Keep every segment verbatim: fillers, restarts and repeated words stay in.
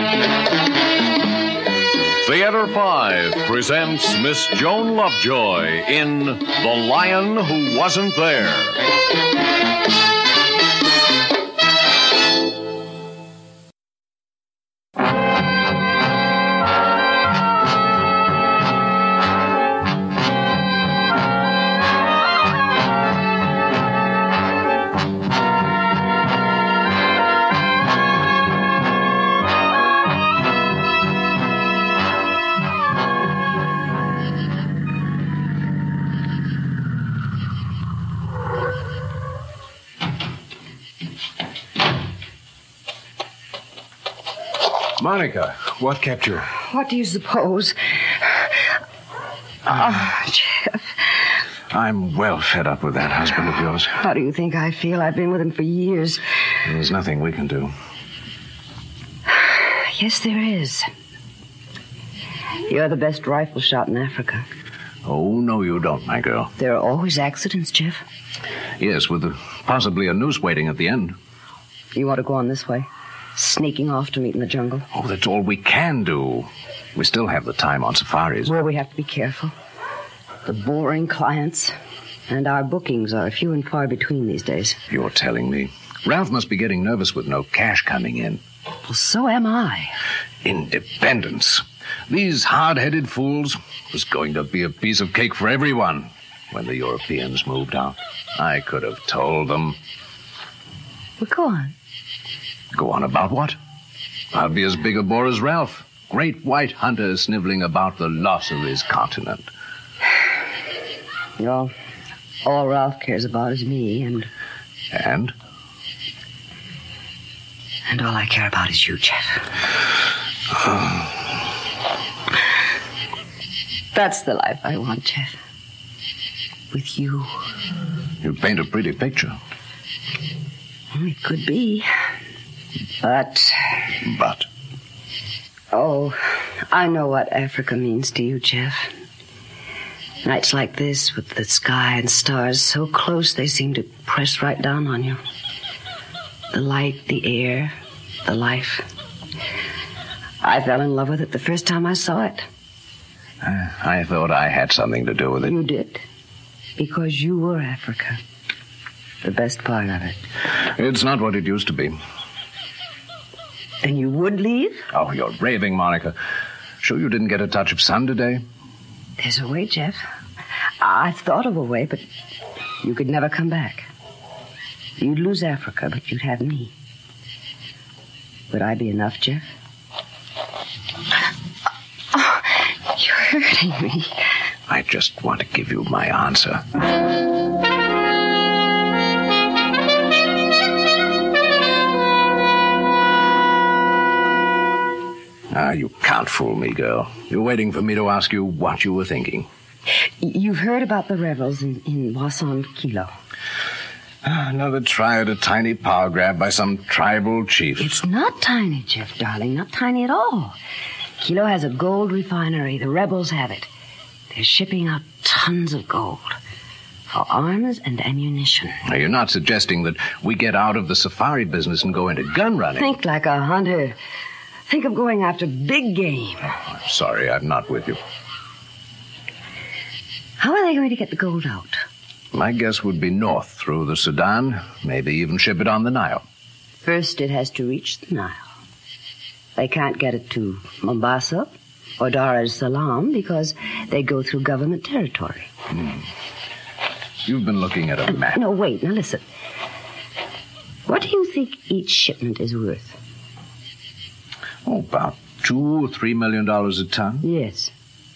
Theater five presents Miss Joan Lovejoy in The Lion Who Wasn't There. Monica, what kept you? What do you suppose? Oh, Jeff. I'm well fed up with that husband of yours. How do you think I feel? I've been with him for years. There's nothing we can do. Yes, there is. You're the best rifle shot in Africa. Oh, no, you don't, my girl. There are always accidents, Jeff. Yes, with a, possibly a noose waiting at the end. You want to go on this way? Sneaking off to meet in the jungle? Oh, that's all we can do. We still have the time on safaris. Well, we have to be careful. The boring clients and our bookings are few and far between these days. You're telling me. Ralph must be getting nervous with no cash coming in. Well, so am I. Independence. These hard-headed fools was going to be a piece of cake for everyone when the Europeans moved out. I could have told them. Well, go on. Go on about what? I'll be as big a bore as Ralph. Great white hunter sniveling about the loss of his continent. Well, all Ralph cares about is me, and... And? And all I care about is you, Jeff. That's the life I want, Jeff. With you. You paint a pretty picture. It could be. But... But? Oh, I know what Africa means to you, Jeff. Nights like this, with the sky and stars so close they seem to press right down on you. The light, the air, the life. I fell in love with it the first time I saw it. Uh, I thought I had something to do with it. You did. Because you were Africa. The best part of it. It's not what it used to be. Then you would leave? Oh, you're raving, Monica. Sure you didn't get a touch of sun today? There's a way, Jeff. I've thought of a way, but you could never come back. You'd lose Africa, but you'd have me. Would I be enough, Jeff? Oh, you're hurting me. I just want to give you my answer. Ah, you can't fool me, girl. You're waiting for me to ask you what you were thinking. You've heard about the rebels in, in Wasson Kilo. Another try at a tiny power grab by some tribal chief. It's not tiny, Jeff, darling. Not tiny at all. Kilo has a gold refinery. The rebels have it. They're shipping out tons of gold for arms and ammunition. Now, you're not suggesting that we get out of the safari business and go into gun running. Think like a hunter. Think of going after big game. Oh, I'm sorry, I'm not with you. How are they going to get the gold out? My guess would be north through the Sudan, maybe even ship it on the Nile. First, it has to reach the Nile. They can't get it to Mombasa or Dar es Salaam because they go through government territory. Hmm. You've been looking at a map. Uh, no, wait, now listen. What do you think each shipment is worth? Oh, about two or three million dollars a ton. Yes.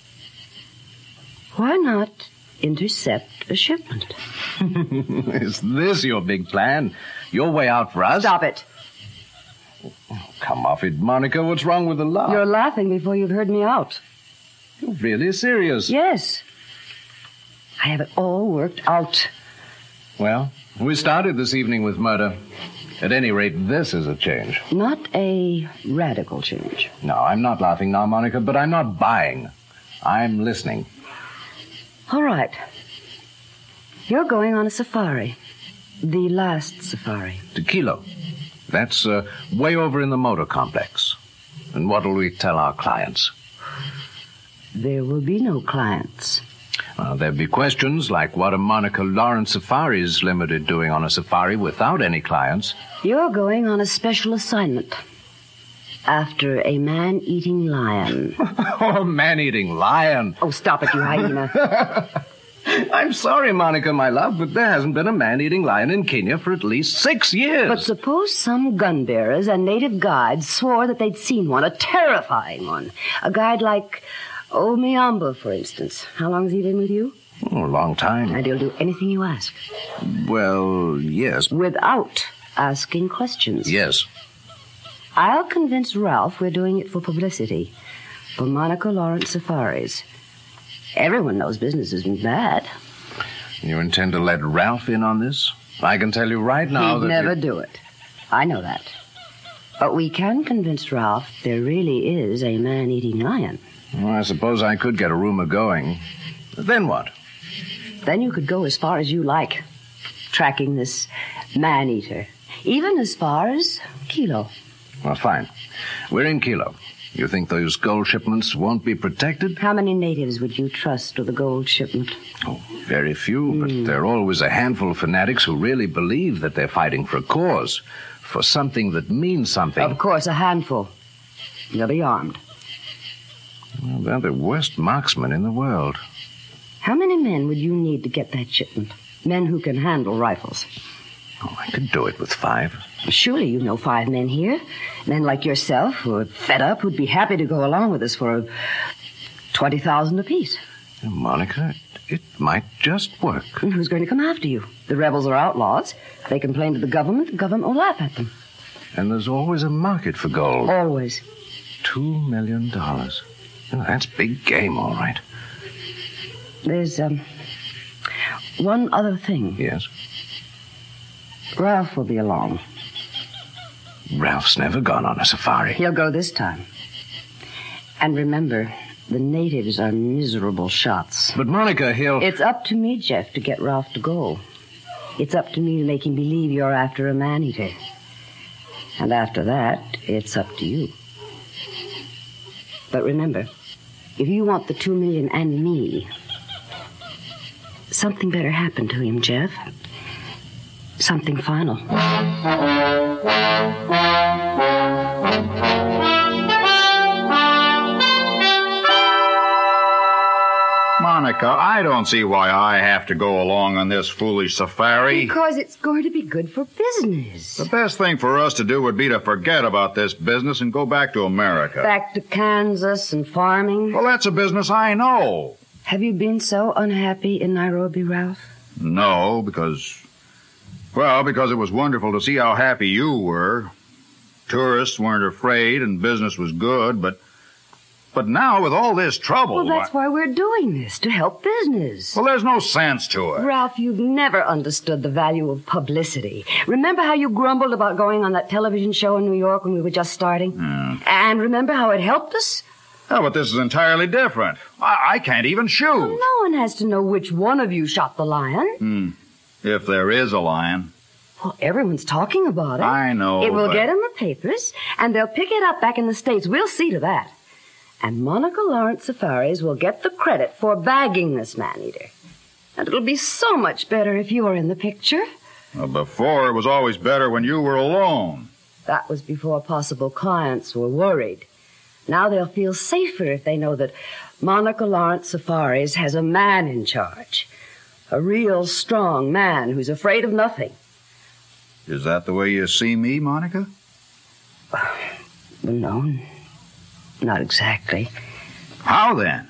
Why not intercept a shipment? Is this your big plan? Your way out for us? Stop it. Oh, come off it, Monica. What's wrong with the laugh? You're laughing before you've heard me out. You're really serious? Yes. I have it all worked out. Well, we started this evening with murder. At any rate, this is a change. Not a radical change. No, I'm not laughing now, Monica, but I'm not buying. I'm listening. All right. You're going on a safari. The last safari. To Kilo. That's uh, way over in the motor complex. And what'll we tell our clients? There will be no clients. Well, there'll be questions like what are Monica Lawrence Safaris Limited doing on a safari without any clients? You're going on a special assignment. After a man-eating lion. Oh, man-eating lion. Oh, stop it, you hyena. I'm sorry, Monica, my love, but there hasn't been a man-eating lion in Kenya for at least six years. But suppose some gun bearers and native guides swore that they'd seen one, a terrifying one. A guide like old Miamba, for instance. How long has he been with you? Oh, a long time. And he'll do anything you ask. Well, yes. Without asking questions. Yes. I'll convince Ralph we're doing it for publicity. For Monica Lawrence Safaris. Everyone knows business isn't bad. You intend to let Ralph in on this? I can tell you right now He'd that... never it... do it. I know that. But we can convince Ralph there really is a man-eating lion. Well, I suppose I could get a rumor going. Then what? Then you could go as far as you like, tracking this man-eater. Even as far as Kilo. Well, fine. We're in Kilo. You think those gold shipments won't be protected? How many natives would you trust with a gold shipment? Oh, very few, but there are always a handful of fanatics who really believe that they're fighting for a cause, for something that means something. Of course, a handful. They'll be armed. Well, they're the worst marksmen in the world. How many men would you need to get that shipment? Men who can handle rifles. Oh, I could do it with five. Surely you know five men here. Men like yourself who are fed up, who'd be happy to go along with us for twenty thousand apiece. Monica, it might just work. And who's going to come after you? The rebels are outlaws. If they complain to the government, the government will laugh at them. And there's always a market for gold. Always. Two million dollars. Oh, that's big game, all right. There's, um, one other thing. Yes? Ralph will be along. Ralph's never gone on a safari. He'll go this time. And remember, the natives are miserable shots. But, Monica, he'll... It's up to me, Jeff, to get Ralph to go. It's up to me to make him believe you're after a man-eater. And after that, it's up to you. But remember, if you want the two million and me, something better happen to him, Jeff. Something final. Monica, I don't see why I have to go along on this foolish safari. Because it's going to be good for business. The best thing for us to do would be to forget about this business and go back to America. Back to Kansas and farming. Well, that's a business I know. Have you been so unhappy in Nairobi, Ralph? No, because... Well, because it was wonderful to see how happy you were. Tourists weren't afraid and business was good, but... But now, with all this trouble... Well, that's why we're doing this, to help business. Well, there's no sense to it. Ralph, you've never understood the value of publicity. Remember how you grumbled about going on that television show in New York when we were just starting? Yeah. And remember how it helped us? Oh, but this is entirely different. I, I can't even shoot. Well, no one has to know which one of you shot the lion. Hmm. If there is a lion. Well, everyone's talking about it. I know, It will but- get in the papers, and they'll pick it up back in the States. We'll see to that. And Monica Lawrence Safaris will get the credit for bagging this man-eater. And it'll be so much better if you're in the picture. Well, before, it was always better when you were alone. That was before possible clients were worried. Now they'll feel safer if they know that Monica Lawrence Safaris has a man in charge. A real strong man who's afraid of nothing. Is that the way you see me, Monica? Well, no, not exactly. How then?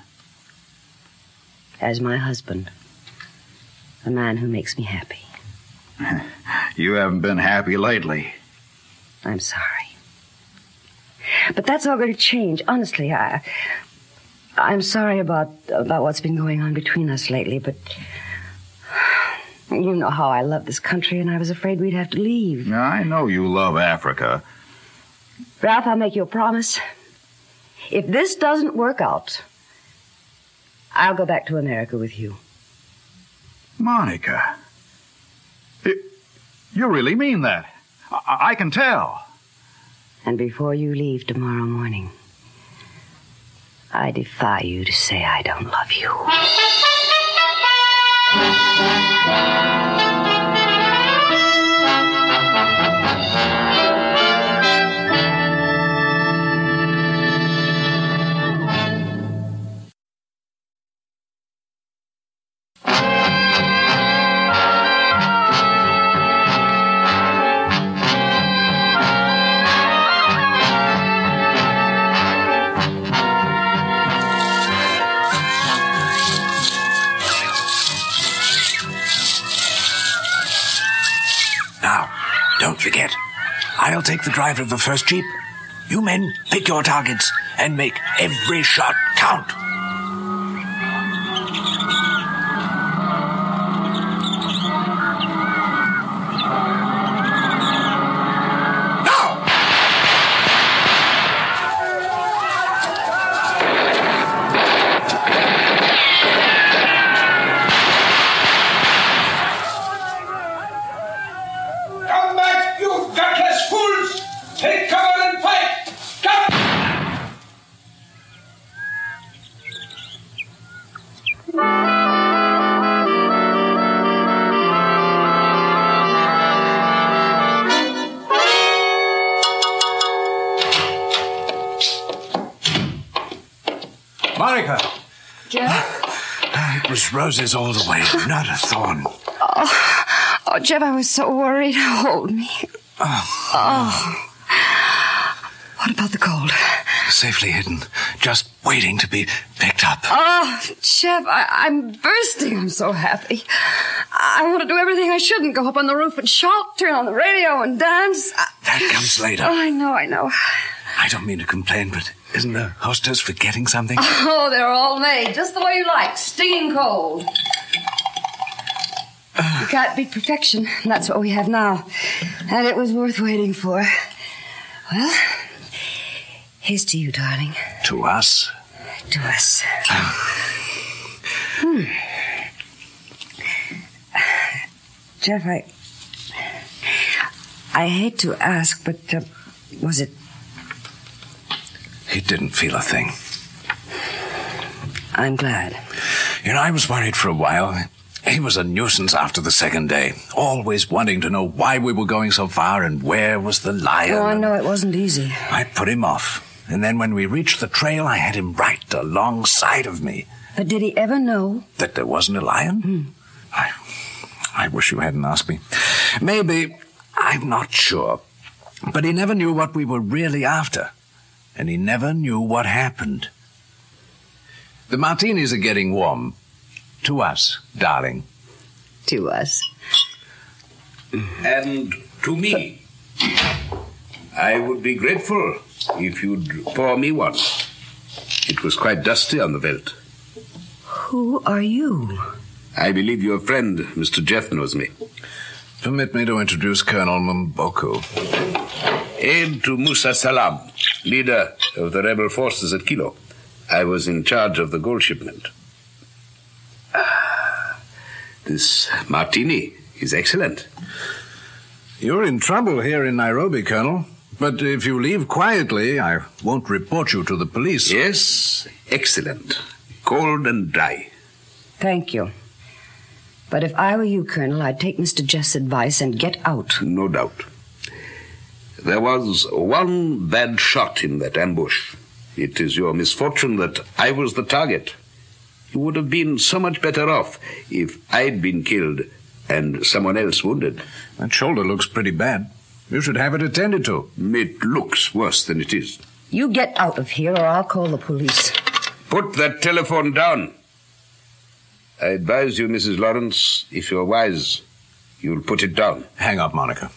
As my husband. A man who makes me happy. You haven't been happy lately. I'm sorry. But that's all going to change. Honestly, I... I'm sorry about about what's been going on between us lately, but... You know how I love this country, and I was afraid we'd have to leave. Now, I know you love Africa. Ralph, I'll make you a promise. If this doesn't work out, I'll go back to America with you. Monica. It, you really mean that? I, I can tell. And before you leave tomorrow morning, I defy you to say I don't love you. Don't forget, I'll take the drive of the first jeep. You men, pick your targets and make every shot count. Monica! Jeff? It was roses all the way, not a thorn. Oh, oh Jeff, I was so worried. Hold me. Oh. Oh. What about the gold? Safely hidden, just waiting to be picked up. Oh, Jeff, I, I'm bursting. I'm so happy. I want to do everything I shouldn't. Go up on the roof and shout, turn on the radio and dance. That comes later. Oh, I know, I know. I don't mean to complain, but isn't the hostess forgetting something? Oh, they're all made just the way you like, stinging cold. Uh, you can't beat perfection, and that's what we have now. And it was worth waiting for. Well, here's to you, darling. To us? To us. hmm. Jeff, I... I hate to ask, but uh, was it... He didn't feel a thing. I'm glad. You know, I was worried for a while. He was a nuisance after the second day, always wanting to know why we were going so far and where was the lion. Oh, I know it wasn't easy. I put him off. And then when we reached the trail, I had him right alongside of me. But did he ever know? That there wasn't a lion? Hmm. I, I wish you hadn't asked me. Maybe, I'm not sure. But he never knew what we were really after. And he never knew what happened. The martinis are getting warm. To us, darling. To us. And to me. I would be grateful if you'd pour me one. It was quite dusty on the veldt. Who are you? I believe your friend, Mister Jeff, knows me. Permit me to introduce Colonel Mboko. Aide to Musa Salam, leader of the rebel forces at Kilo. I was in charge of the gold shipment. Ah, this martini is excellent. You're in trouble here in Nairobi, Colonel. But if you leave quietly, I won't report you to the police. Yes, excellent. Cold and dry. Thank you. But if I were you, Colonel, I'd take Mister Jeff's advice and get out. No doubt. There was one bad shot in that ambush. It is your misfortune that I was the target. You would have been so much better off if I'd been killed and someone else wounded. That shoulder looks pretty bad. You should have it attended to. It looks worse than it is. You get out of here or I'll call the police. Put that telephone down. I advise you, Missus Lawrence, if you're wise, you'll put it down. Hang up, Monica.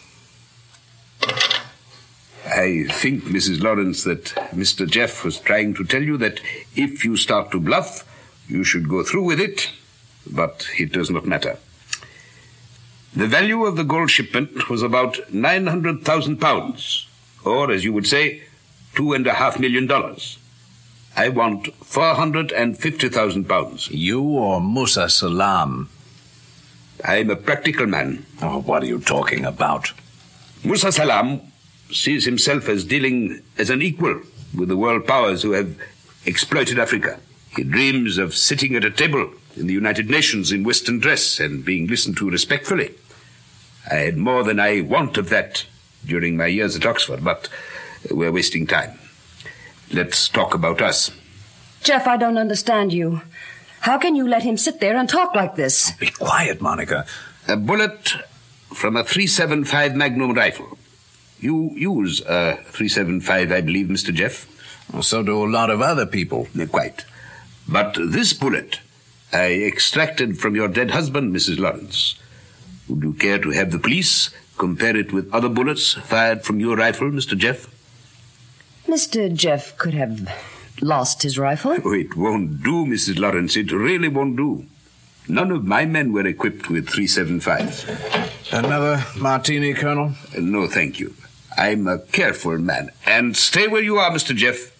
I think, Missus Lawrence, that Mister Jeff was trying to tell you that if you start to bluff, you should go through with it, but it does not matter. The value of the gold shipment was about nine hundred thousand pounds, or, as you would say, two and a half million dollars. I want four hundred fifty thousand pounds. You or Musa Salam? I'm a practical man. Oh, what are you talking about? Musa Salam sees himself as dealing as an equal with the world powers who have exploited Africa. He dreams of sitting at a table in the United Nations in Western dress and being listened to respectfully. I had more than I want of that during my years at Oxford, but we're wasting time. Let's talk about us. Jeff, I don't understand you. How can you let him sit there and talk like this? Be quiet, Monica. A bullet from a three seventy-five Magnum rifle. You use a three seventy-five, I believe, Mister Jeff? So do a lot of other people. Quite. But this bullet I extracted from your dead husband, Missus Lawrence. Would you care to have the police compare it with other bullets fired from your rifle, Mister Jeff? Mister Jeff could have lost his rifle. Oh, it won't do, Missus Lawrence. It really won't do. None of my men were equipped with three seventy-fives. Another martini, Colonel? Uh, no, thank you. I'm a careful man. And stay where you are, Mister Jeff.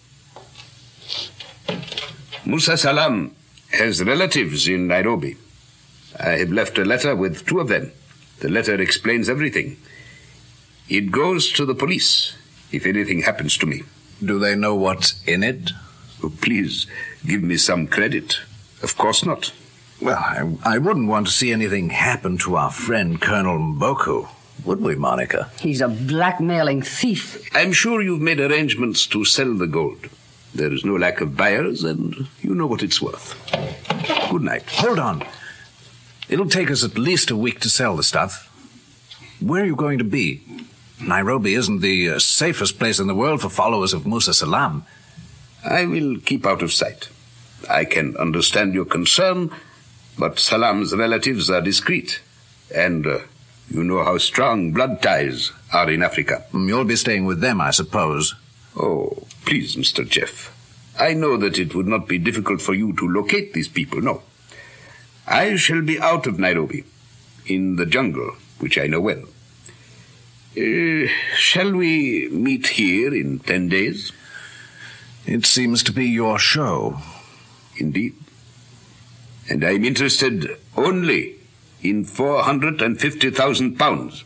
Musa Salam has relatives in Nairobi. I have left a letter with two of them. The letter explains everything. It goes to the police if anything happens to me. Do they know what's in it? Oh, please, give me some credit. Of course not. Well, I, I wouldn't want to see anything happen to our friend Colonel Mboku, would we, Monica? He's a blackmailing thief. I'm sure you've made arrangements to sell the gold. There is no lack of buyers, and you know what it's worth. Good night. Hold on. It'll take us at least a week to sell the stuff. Where are you going to be? Nairobi isn't the uh, safest place in the world for followers of Musa Salam. I will keep out of sight. I can understand your concern, but Salam's relatives are discreet, and uh, you know how strong blood ties are in Africa. You'll be staying with them, I suppose. Oh, please, Mister Jeff. I know that it would not be difficult for you to locate these people, no. I shall be out of Nairobi, in the jungle, which I know well. Uh, shall we meet here in ten days? It seems to be your show. Indeed. And I'm interested only in four hundred and fifty thousand pounds.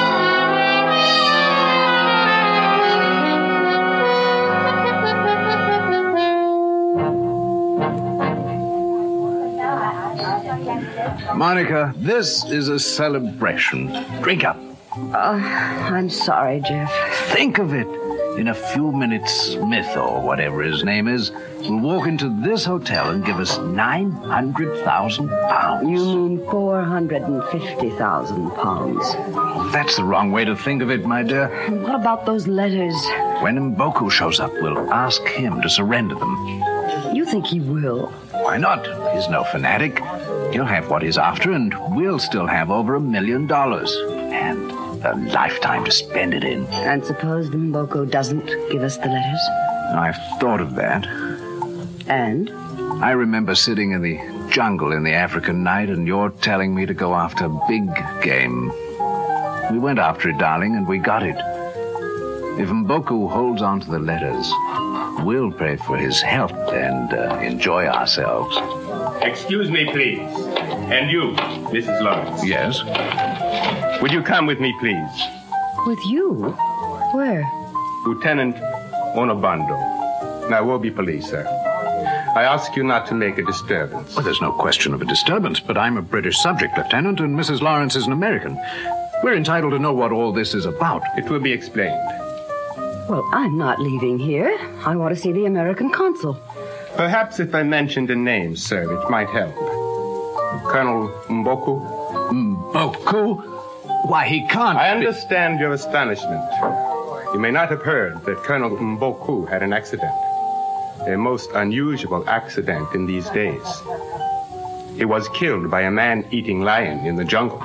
Monica, this is a celebration. Drink up. Uh, I'm sorry, Jeff. Think of it. In a few minutes, Smith, or whatever his name is, will walk into this hotel and give us nine hundred thousand pounds. You mean four hundred fifty thousand pounds. That's the wrong way to think of it, my dear. And what about those letters? When Mboku shows up, we'll ask him to surrender them. You think he will? Why not? He's no fanatic. He'll have what he's after, and we'll still have over a million dollars. And a lifetime to spend it in. And suppose Mboku doesn't give us the letters? I've thought of that. And? I remember sitting in the jungle in the African night, and you're telling me to go after big game. We went after it, darling, and we got it. If Mboku holds on to the letters, we'll pray for his help and uh, enjoy ourselves. Excuse me, please. And you, Missus Lawrence. Yes? Would you come with me, please? With you? Where? Lieutenant Onobando, Nairobi Police, sir. I ask you not to make a disturbance. Well, there's no question of a disturbance, but I'm a British subject, Lieutenant, and Missus Lawrence is an American. We're entitled to know what all this is about. It will be explained. Well, I'm not leaving here. I want to see the American consul. Perhaps if I mentioned a name, sir, it might help. Colonel Mboku? Mboku? Why, he can't... I understand your astonishment. You may not have heard that Colonel Mboku had an accident. A most unusual accident in these days. He was killed by a man-eating lion in the jungle.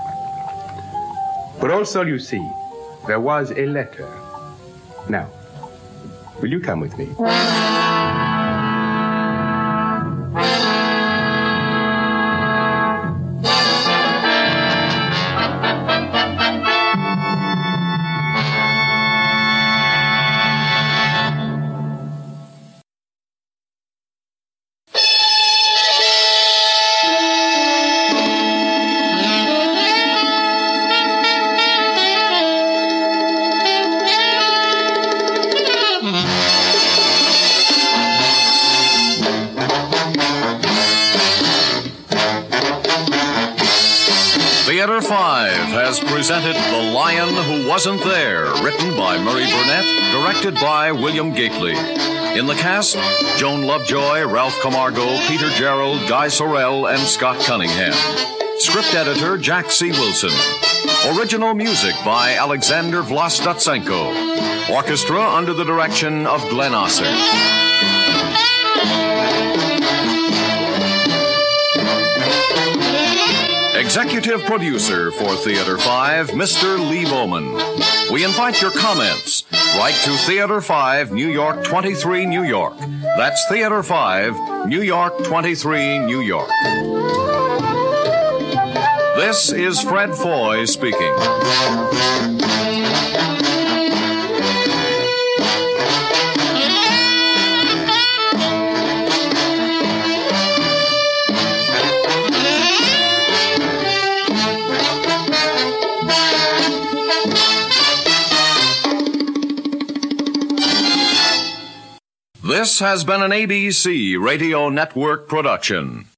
But also, you see, there was a letter. Now, will you come with me? five has presented The Lion Who Wasn't There, written by Murray Burnett, directed by William Gately. In the cast, Joan Lovejoy, Ralph Camargo, Peter Gerald, Guy Sorrell, and Scott Cunningham. Script editor, Jack C. Wilson. Original music by Alexander Vlastotsenko. Orchestra under the direction of Glenn Osser. Executive producer for Theater five, Mister Lee Bowman. We invite your comments. Write to Theater five, New York twenty-three, New York. That's Theater five, New York twenty-three, New York. This is Fred Foy speaking. This has been an A B C Radio Network production.